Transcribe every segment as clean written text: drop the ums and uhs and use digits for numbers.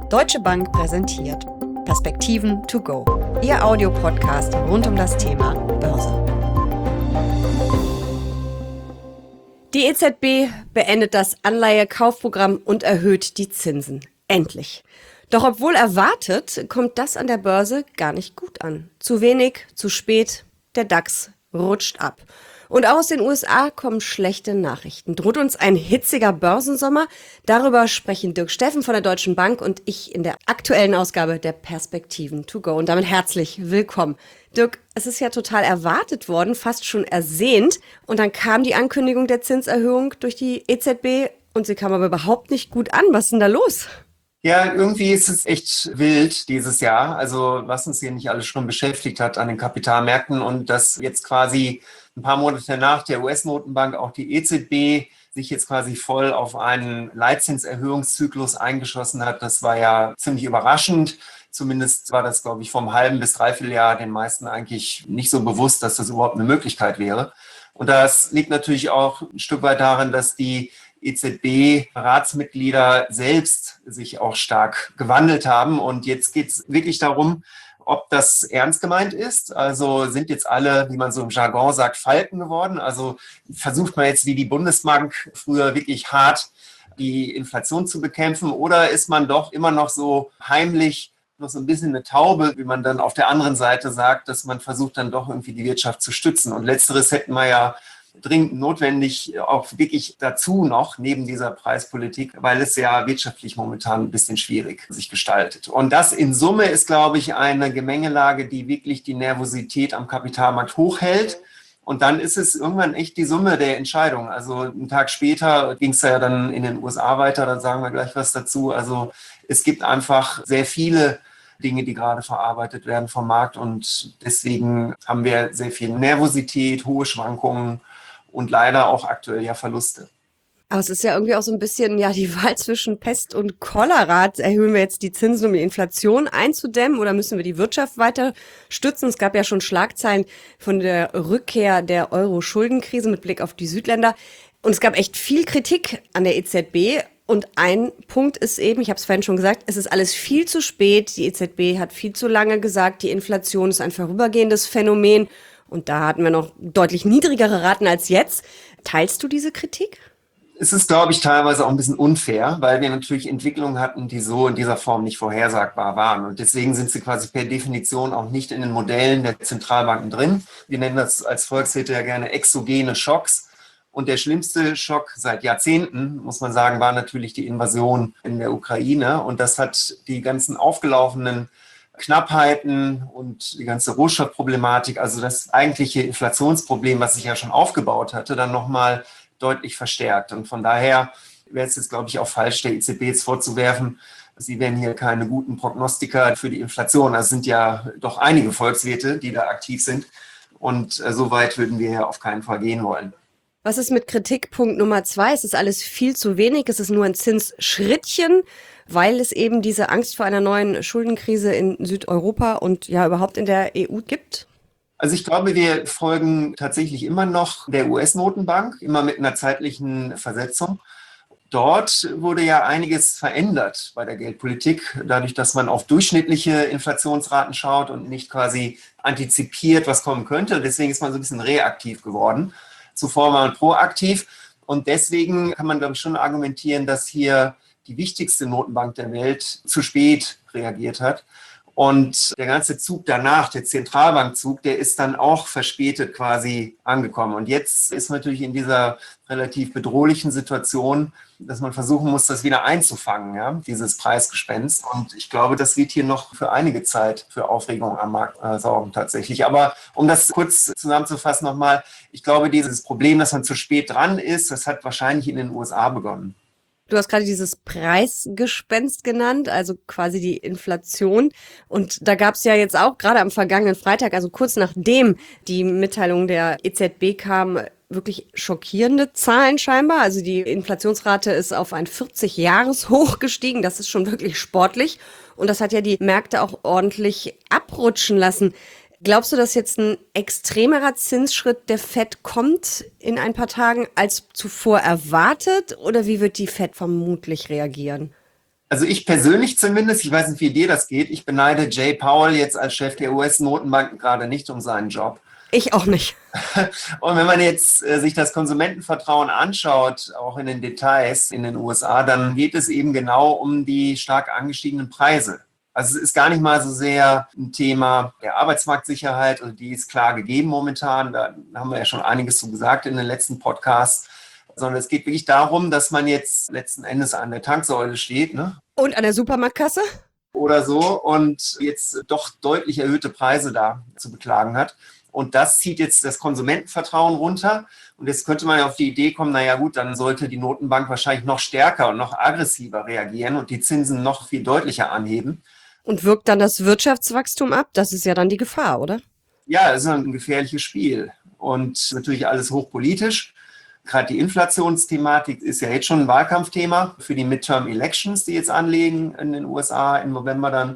Deutsche Bank präsentiert Perspektiven to go, Ihr Audiopodcast rund um das Thema Börse. Die EZB beendet das Anleihekaufprogramm und erhöht die Zinsen. Endlich. Doch obwohl erwartet, kommt das an der Börse gar nicht gut an. Zu wenig, zu spät, der DAX rutscht ab. Und auch aus den USA kommen schlechte Nachrichten. Droht uns ein hitziger Börsensommer? Darüber sprechen Dirk Steffen von der Deutschen Bank und ich in der aktuellen Ausgabe der Perspektiven to go. Und damit herzlich willkommen. Dirk, es ist ja total erwartet worden, fast schon ersehnt. Und dann kam die Ankündigung der Zinserhöhung durch die EZB und sie kam aber überhaupt nicht gut an. Was ist denn da los? Ja, irgendwie ist es echt wild dieses Jahr. Also was uns hier nicht alles schon beschäftigt hat an den Kapitalmärkten und dass jetzt quasi ein paar Monate nach der US-Notenbank auch die EZB sich jetzt quasi voll auf einen Leitzinserhöhungszyklus eingeschossen hat. Das war ja ziemlich überraschend. Zumindest war das, glaube ich, vom halben bis dreiviertel Jahr den meisten eigentlich nicht so bewusst, dass das überhaupt eine Möglichkeit wäre. Und das liegt natürlich auch ein Stück weit darin, dass die EZB-Ratsmitglieder selbst sich auch stark gewandelt haben. Und jetzt geht es wirklich darum, ob das ernst gemeint ist. Also sind jetzt alle, wie man so im Jargon sagt, Falken geworden. Also versucht man jetzt wie die Bundesbank früher wirklich hart die Inflation zu bekämpfen oder ist man doch immer noch so heimlich noch so ein bisschen eine Taube, wie man dann auf der anderen Seite sagt, dass man versucht dann doch irgendwie die Wirtschaft zu stützen. Und letzteres hätten wir ja dringend notwendig, auch wirklich dazu noch, neben dieser Preispolitik, weil es ja wirtschaftlich momentan ein bisschen schwierig sich gestaltet. Und das in Summe ist, glaube ich, eine Gemengelage, die wirklich die Nervosität am Kapitalmarkt hochhält. Und dann ist es irgendwann echt die Summe der Entscheidung. Also einen Tag später ging es ja dann in den USA weiter, da sagen wir gleich was dazu. Also es gibt einfach sehr viele Dinge, die gerade verarbeitet werden vom Markt. Und deswegen haben wir sehr viel Nervosität, hohe Schwankungen und leider auch aktuell ja Verluste. Aber es ist ja irgendwie auch so ein bisschen die Wahl zwischen Pest und Cholera. Erhöhen wir jetzt die Zinsen, um die Inflation einzudämmen oder müssen wir die Wirtschaft weiter stützen? Es gab ja schon Schlagzeilen von der Rückkehr der Euro-Schuldenkrise mit Blick auf die Südländer. Und es gab echt viel Kritik an der EZB. Und ein Punkt ist eben, ich habe es vorhin schon gesagt, es ist alles viel zu spät. Die EZB hat viel zu lange gesagt, die Inflation ist ein vorübergehendes Phänomen. Und da hatten wir noch deutlich niedrigere Raten als jetzt. Teilst du diese Kritik? Es ist, glaube ich, teilweise auch ein bisschen unfair, weil wir natürlich Entwicklungen hatten, die so in dieser Form nicht vorhersagbar waren. Und deswegen sind sie quasi per Definition auch nicht in den Modellen der Zentralbanken drin. Wir nennen das als Volkswirte ja gerne exogene Schocks. Und der schlimmste Schock seit Jahrzehnten, muss man sagen, war natürlich die Invasion in der Ukraine. Und das hat die ganzen aufgelaufenen Knappheiten und die ganze Rohstoffproblematik, also das eigentliche Inflationsproblem, was sich ja schon aufgebaut hatte, dann nochmal deutlich verstärkt. Und von daher wäre es jetzt, glaube ich, auch falsch, der EZB jetzt vorzuwerfen, sie wären hier keine guten Prognostiker für die Inflation. Das sind ja doch einige Volkswirte, die da aktiv sind. Und so weit würden wir ja auf keinen Fall gehen wollen. Was ist mit Kritikpunkt Nummer 2? Es ist alles viel zu wenig. Es ist nur ein Zinsschrittchen, weil es eben diese Angst vor einer neuen Schuldenkrise in Südeuropa und ja überhaupt in der EU gibt? Also ich glaube, wir folgen tatsächlich immer noch der US-Notenbank, immer mit einer zeitlichen Versetzung. Dort wurde ja einiges verändert bei der Geldpolitik, dadurch, dass man auf durchschnittliche Inflationsraten schaut und nicht quasi antizipiert, was kommen könnte. Deswegen ist man so ein bisschen reaktiv geworden. Zuvor war man proaktiv und deswegen kann man, glaube ich, schon argumentieren, dass hier die wichtigste Notenbank der Welt zu spät reagiert hat. Und der ganze Zug danach, der Zentralbankzug, der ist dann auch verspätet quasi angekommen. Und jetzt ist man natürlich in dieser relativ bedrohlichen Situation, dass man versuchen muss, das wieder einzufangen, ja, dieses Preisgespenst. Und ich glaube, das wird hier noch für einige Zeit für Aufregung am Markt sorgen tatsächlich. Aber um das kurz zusammenzufassen nochmal, ich glaube, dieses Problem, dass man zu spät dran ist, das hat wahrscheinlich in den USA begonnen. Du hast gerade dieses Preisgespenst genannt, also quasi die Inflation. Und da gab es ja jetzt auch gerade am vergangenen Freitag, also kurz nachdem die Mitteilung der EZB kam, wirklich schockierende Zahlen scheinbar. Also die Inflationsrate ist auf ein 40-Jahres-Hoch gestiegen. Das ist schon wirklich sportlich. Und das hat ja die Märkte auch ordentlich abrutschen lassen. Glaubst du, dass jetzt ein extremerer Zinsschritt der FED kommt in ein paar Tagen als zuvor erwartet? Oder wie wird die FED vermutlich reagieren? Also ich persönlich zumindest, ich weiß nicht, wie dir das geht, ich beneide Jay Powell jetzt als Chef der US-Notenbank gerade nicht um seinen Job. Ich auch nicht. Und wenn man jetzt sich das Konsumentenvertrauen anschaut, auch in den Details in den USA, dann geht es eben genau um die stark angestiegenen Preise. Also es ist gar nicht mal so sehr ein Thema der Arbeitsmarktsicherheit, und die ist klar gegeben momentan. Da haben wir ja schon einiges zu gesagt in den letzten Podcasts. Sondern es geht wirklich darum, dass man jetzt letzten Endes an der Tanksäule steht, ne? Und an der Supermarktkasse? Oder so, und jetzt doch deutlich erhöhte Preise da zu beklagen hat. Und das zieht jetzt das Konsumentenvertrauen runter. Und jetzt könnte man ja auf die Idee kommen, naja gut, dann sollte die Notenbank wahrscheinlich noch stärker und noch aggressiver reagieren und die Zinsen noch viel deutlicher anheben. Und wirkt dann das Wirtschaftswachstum ab? Das ist ja dann die Gefahr, oder? Ja, es ist ein gefährliches Spiel und natürlich alles hochpolitisch. Gerade die Inflationsthematik ist ja jetzt schon ein Wahlkampfthema für die Midterm-Elections, die jetzt anlegen in den USA im November dann.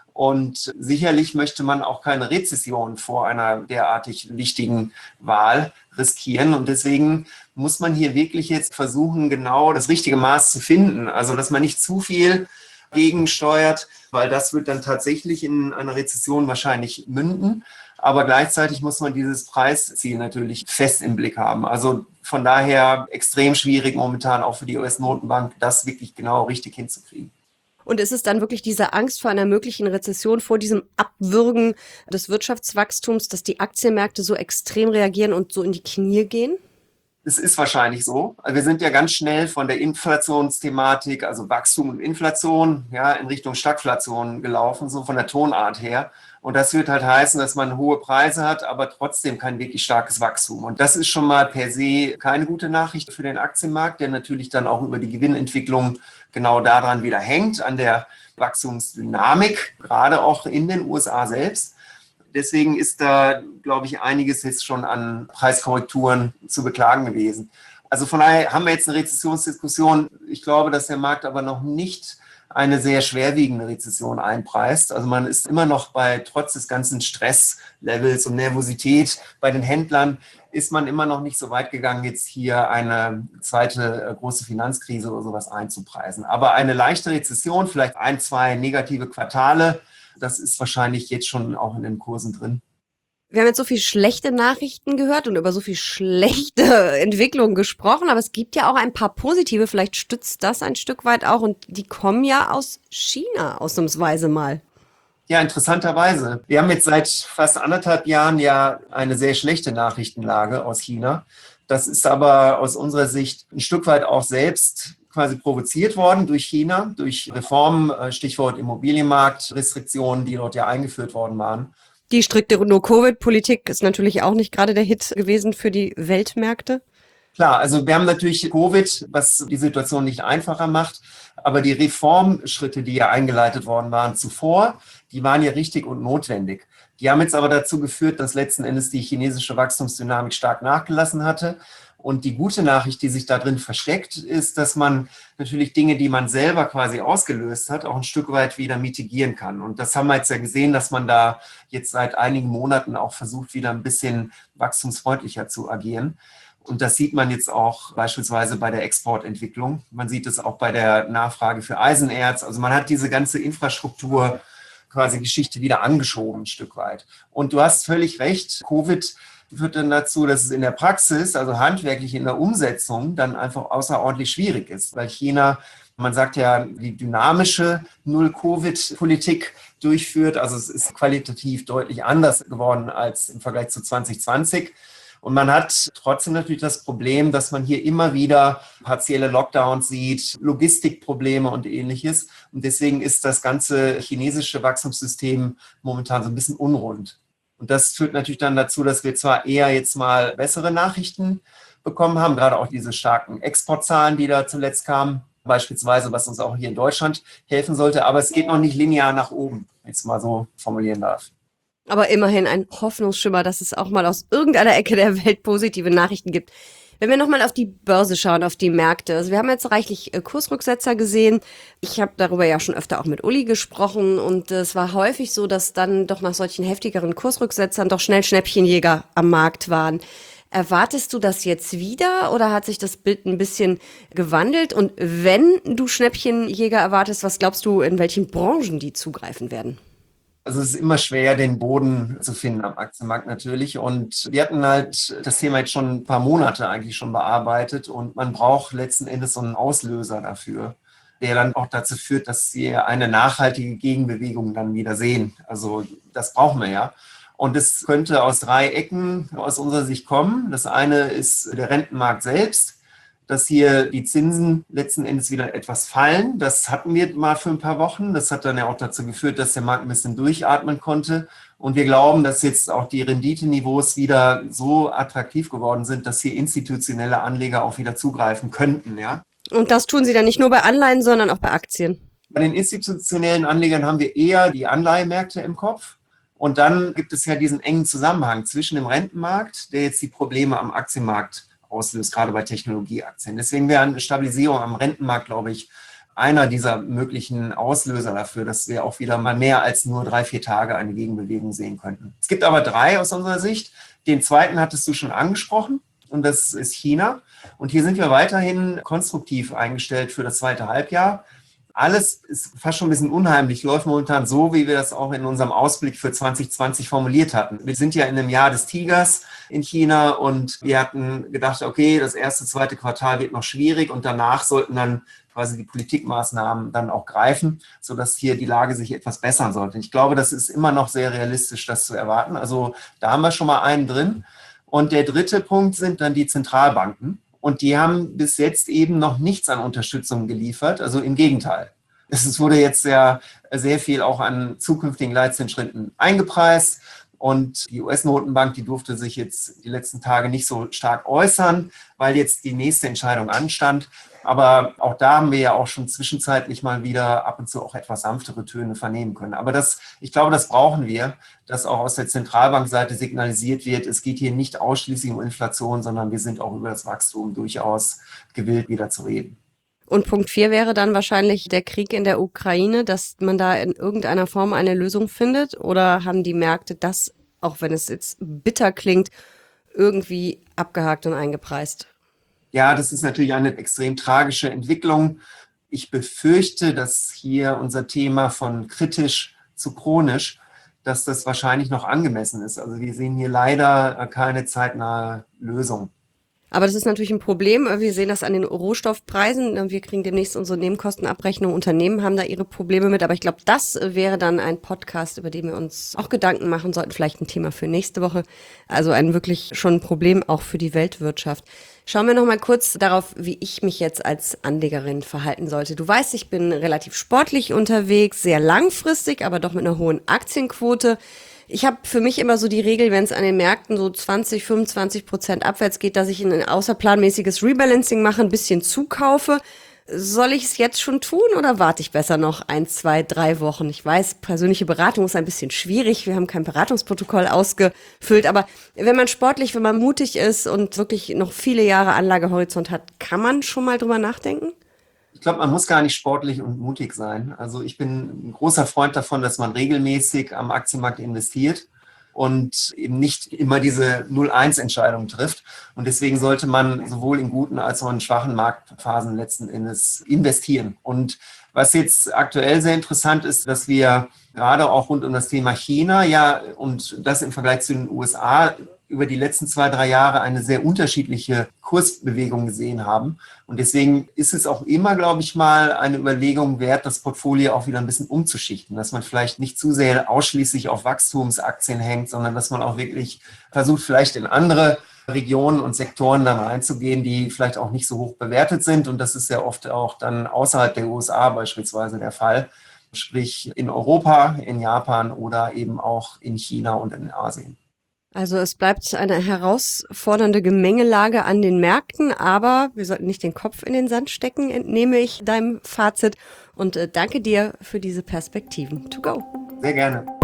Und sicherlich möchte man auch keine Rezession vor einer derartig wichtigen Wahl riskieren. Und deswegen muss man hier wirklich jetzt versuchen, genau das richtige Maß zu finden. Also, dass man nicht zu viel gegensteuert, weil das wird dann tatsächlich in einer Rezession wahrscheinlich münden. Aber gleichzeitig muss man dieses Preisziel natürlich fest im Blick haben. Also von daher extrem schwierig momentan auch für die US-Notenbank, das wirklich genau richtig hinzukriegen. Und ist es dann wirklich diese Angst vor einer möglichen Rezession, vor diesem Abwürgen des Wirtschaftswachstums, dass die Aktienmärkte so extrem reagieren und so in die Knie gehen? Es ist wahrscheinlich so. Wir sind ja ganz schnell von der Inflationsthematik, also Wachstum und Inflation, ja, in Richtung Stagflation gelaufen, so von der Tonart her. Und das wird halt heißen, dass man hohe Preise hat, aber trotzdem kein wirklich starkes Wachstum. Und das ist schon mal per se keine gute Nachricht für den Aktienmarkt, der natürlich dann auch über die Gewinnentwicklung genau daran wieder hängt, an der Wachstumsdynamik, gerade auch in den USA selbst. Deswegen ist da, glaube ich, einiges jetzt schon an Preiskorrekturen zu beklagen gewesen. Also von daher haben wir jetzt eine Rezessionsdiskussion. Ich glaube, dass der Markt aber noch nicht eine sehr schwerwiegende Rezession einpreist. Also man ist immer noch trotz des ganzen Stresslevels und Nervosität bei den Händlern, ist man immer noch nicht so weit gegangen, jetzt hier eine zweite große Finanzkrise oder sowas einzupreisen. Aber eine leichte Rezession, vielleicht 1, 2 negative Quartale, das ist wahrscheinlich jetzt schon auch in den Kursen drin. Wir haben jetzt so viel schlechte Nachrichten gehört und über so viel schlechte Entwicklungen gesprochen, aber es gibt ja auch ein paar positive, vielleicht stützt das ein Stück weit auch, und die kommen ja aus China ausnahmsweise mal. Ja, interessanterweise. Wir haben jetzt seit fast 1,5 Jahren ja eine sehr schlechte Nachrichtenlage aus China. Das ist aber aus unserer Sicht ein Stück weit auch selbst quasi provoziert worden durch China, durch Reformen, Stichwort Immobilienmarkt, Restriktionen, die dort ja eingeführt worden waren. Die strikte No-Covid-Politik ist natürlich auch nicht gerade der Hit gewesen für die Weltmärkte. Klar, also wir haben natürlich Covid, was die Situation nicht einfacher macht, aber die Reformschritte, die ja eingeleitet worden waren zuvor, die waren ja richtig und notwendig. Die haben jetzt aber dazu geführt, dass letzten Endes die chinesische Wachstumsdynamik stark nachgelassen hatte. Und die gute Nachricht, die sich da drin versteckt, ist, dass man natürlich Dinge, die man selber quasi ausgelöst hat, auch ein Stück weit wieder mitigieren kann. Und das haben wir jetzt ja gesehen, dass man da jetzt seit einigen Monaten auch versucht, wieder ein bisschen wachstumsfreundlicher zu agieren. Und das sieht man jetzt auch beispielsweise bei der Exportentwicklung. Man sieht es auch bei der Nachfrage für Eisenerz. Also man hat diese ganze Infrastruktur quasi Geschichte wieder angeschoben ein Stück weit. Und du hast völlig recht, Covid führt dann dazu, dass es in der Praxis, also handwerklich in der Umsetzung, dann einfach außerordentlich schwierig ist, weil China, man sagt ja, die dynamische Null-Covid-Politik durchführt. Also es ist qualitativ deutlich anders geworden als im Vergleich zu 2020. Und man hat trotzdem natürlich das Problem, dass man hier immer wieder partielle Lockdowns sieht, Logistikprobleme und Ähnliches. Und deswegen ist das ganze chinesische Wachstumssystem momentan so ein bisschen unrund. Und das führt natürlich dann dazu, dass wir zwar eher jetzt mal bessere Nachrichten bekommen haben, gerade auch diese starken Exportzahlen, die da zuletzt kamen, beispielsweise, was uns auch hier in Deutschland helfen sollte, aber es geht noch nicht linear nach oben, wenn ich es mal so formulieren darf. Aber immerhin ein Hoffnungsschimmer, dass es auch mal aus irgendeiner Ecke der Welt positive Nachrichten gibt. Wenn wir nochmal auf die Börse schauen, auf die Märkte. Also wir haben jetzt reichlich Kursrücksetzer gesehen. Ich habe darüber ja schon öfter auch mit Uli gesprochen und es war häufig so, dass dann doch nach solchen heftigeren Kursrücksetzern doch schnell Schnäppchenjäger am Markt waren. Erwartest du das jetzt wieder oder hat sich das Bild ein bisschen gewandelt? Und wenn du Schnäppchenjäger erwartest, was glaubst du, in welchen Branchen die zugreifen werden? Also es ist immer schwer, den Boden zu finden am Aktienmarkt natürlich. Und wir hatten halt das Thema jetzt schon ein paar Monate eigentlich schon bearbeitet. Und man braucht letzten Endes so einen Auslöser dafür, der dann auch dazu führt, dass wir eine nachhaltige Gegenbewegung dann wieder sehen. Also das brauchen wir ja. Und es könnte aus 3 Ecken aus unserer Sicht kommen. Das eine ist der Rentenmarkt selbst, dass hier die Zinsen letzten Endes wieder etwas fallen. Das hatten wir mal für ein paar Wochen. Das hat dann ja auch dazu geführt, dass der Markt ein bisschen durchatmen konnte. Und wir glauben, dass jetzt auch die Renditeniveaus wieder so attraktiv geworden sind, dass hier institutionelle Anleger auch wieder zugreifen könnten. Ja? Und das tun sie dann nicht nur bei Anleihen, sondern auch bei Aktien. Bei den institutionellen Anlegern haben wir eher die Anleihemärkte im Kopf. Und dann gibt es ja diesen engen Zusammenhang zwischen dem Rentenmarkt, der jetzt die Probleme am Aktienmarkt auslöst, gerade bei Technologieaktien. Deswegen wäre eine Stabilisierung am Rentenmarkt, glaube ich, einer dieser möglichen Auslöser dafür, dass wir auch wieder mal mehr als nur 3-4 Tage eine Gegenbewegung sehen könnten. Es gibt aber 3 aus unserer Sicht. Den zweiten hattest du schon angesprochen und das ist China. Und hier sind wir weiterhin konstruktiv eingestellt für das zweite Halbjahr. Alles ist fast schon ein bisschen unheimlich, läuft momentan so, wie wir das auch in unserem Ausblick für 2020 formuliert hatten. Wir sind ja in einem Jahr des Tigers in China und wir hatten gedacht, okay, das erste, zweite Quartal wird noch schwierig und danach sollten dann quasi die Politikmaßnahmen dann auch greifen, sodass hier die Lage sich etwas bessern sollte. Ich glaube, das ist immer noch sehr realistisch, das zu erwarten. Also da haben wir schon mal einen drin. Und der dritte Punkt sind dann die Zentralbanken. Und die haben bis jetzt eben noch nichts an Unterstützung geliefert. Also im Gegenteil. Es wurde jetzt ja sehr viel auch an zukünftigen Leitzinsschritten eingepreist. Und die US-Notenbank, die durfte sich jetzt die letzten Tage nicht so stark äußern, weil jetzt die nächste Entscheidung anstand. Aber auch da haben wir ja auch schon zwischenzeitlich mal wieder ab und zu auch etwas sanftere Töne vernehmen können. Aber ich glaube, das brauchen wir, dass auch aus der Zentralbankseite signalisiert wird, es geht hier nicht ausschließlich um Inflation, sondern wir sind auch über das Wachstum durchaus gewillt, wieder zu reden. Und Punkt 4 wäre dann wahrscheinlich der Krieg in der Ukraine, dass man da in irgendeiner Form eine Lösung findet? Oder haben die Märkte das, auch wenn es jetzt bitter klingt, irgendwie abgehakt und eingepreist? Ja, das ist natürlich eine extrem tragische Entwicklung. Ich befürchte, dass hier unser Thema von kritisch zu chronisch, dass das wahrscheinlich noch angemessen ist. Also wir sehen hier leider keine zeitnahe Lösung. Aber das ist natürlich ein Problem. Wir sehen das an den Rohstoffpreisen. Wir kriegen demnächst unsere Nebenkostenabrechnung. Unternehmen haben da ihre Probleme mit. Aber ich glaube, das wäre dann ein Podcast, über den wir uns auch Gedanken machen sollten. Vielleicht ein Thema für nächste Woche. Also ein wirklich schon ein Problem auch für die Weltwirtschaft. Schauen wir noch mal kurz darauf, wie ich mich jetzt als Anlegerin verhalten sollte. Du weißt, ich bin relativ sportlich unterwegs, sehr langfristig, aber doch mit einer hohen Aktienquote. Ich habe für mich immer so die Regel, wenn es an den Märkten so 20-25% abwärts geht, dass ich ein außerplanmäßiges Rebalancing mache, ein bisschen zukaufe. Soll ich es jetzt schon tun oder warte ich besser noch 1, 2, 3 Wochen? Ich weiß, persönliche Beratung ist ein bisschen schwierig. Wir haben kein Beratungsprotokoll ausgefüllt. Aber wenn man sportlich, wenn man mutig ist und wirklich noch viele Jahre Anlagehorizont hat, kann man schon mal drüber nachdenken? Ich glaube, man muss gar nicht sportlich und mutig sein. Also ich bin ein großer Freund davon, dass man regelmäßig am Aktienmarkt investiert und eben nicht immer diese 0-1-Entscheidung trifft. Und deswegen sollte man sowohl in guten als auch in schwachen Marktphasen letzten Endes investieren. Und was jetzt aktuell sehr interessant ist, dass wir gerade auch rund um das Thema China, ja, und das im Vergleich zu den USA über die letzten 2, 3 Jahre eine sehr unterschiedliche Kursbewegung gesehen haben. Und deswegen ist es auch immer, glaube ich, mal eine Überlegung wert, das Portfolio auch wieder ein bisschen umzuschichten, dass man vielleicht nicht zu sehr ausschließlich auf Wachstumsaktien hängt, sondern dass man auch wirklich versucht, vielleicht in andere Regionen und Sektoren dann reinzugehen, die vielleicht auch nicht so hoch bewertet sind. Und das ist ja oft auch dann außerhalb der USA beispielsweise der Fall, sprich in Europa, in Japan oder eben auch in China und in Asien. Also es bleibt eine herausfordernde Gemengelage an den Märkten, aber wir sollten nicht den Kopf in den Sand stecken, entnehme ich deinem Fazit. Und danke dir für diese Perspektiven. To go. Sehr gerne.